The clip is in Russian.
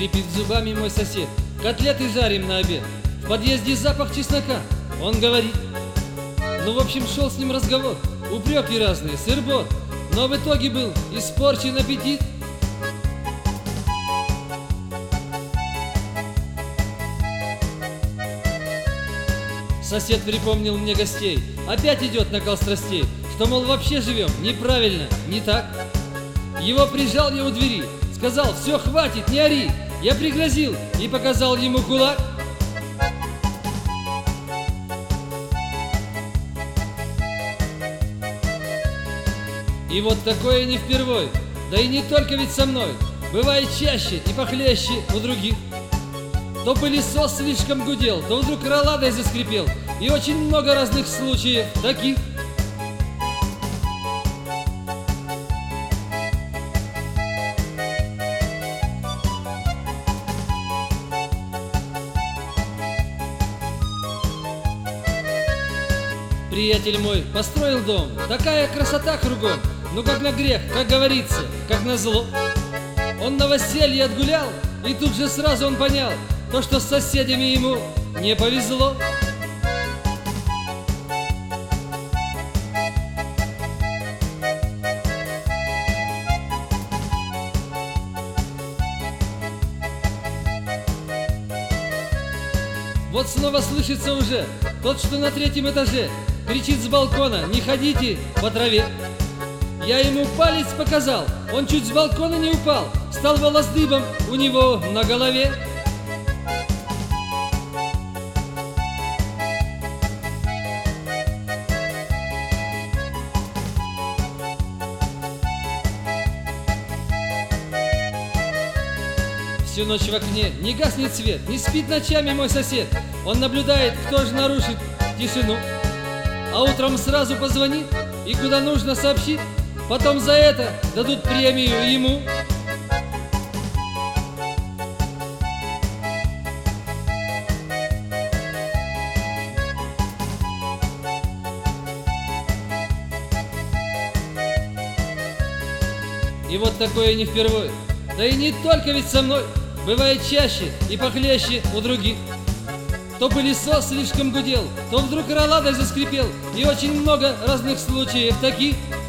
Скрипит зубами мой сосед. Котлеты жарим на обед. В подъезде запах чеснока. Он говорит. Ну, в общем, шел с ним разговор. Упреки разные, сыр-бор. Но в итоге был испорчен аппетит. Сосед припомнил мне гостей. Опять идет накал страстей. Что, мол, вообще живем неправильно, не так. Его прижал я у двери. Сказал: все, хватит, не ори. Я пригрозил и показал ему кулак. И вот такое не впервой. Да и не только ведь со мной. Бывает чаще и похлеще у других. То пылесос слишком гудел, то вдруг роладой заскрипел. И очень много разных случаев таких. Приятель мой построил дом, такая красота кругом. Ну как на грех, как говорится, как на зло. Он новоселье отгулял, и тут же сразу он понял, то, что с соседями ему не повезло. Вот снова слышится уже тот, что на третьем этаже, кричит с балкона: не ходите по траве. Я ему палец показал, он чуть с балкона не упал, стал волос дыбом у него на голове. Всю ночь в окне не гаснет свет, не спит ночами мой сосед. Он наблюдает, кто же нарушит тишину. А утром сразу позвонит и куда нужно сообщит. Потом за это дадут премию ему. И вот такое не впервой. Да и не только ведь со мной. Бывает чаще и похлеще у других. То пылесос слишком гудел, то вдруг роладой заскрипел. И очень много разных случаев таких.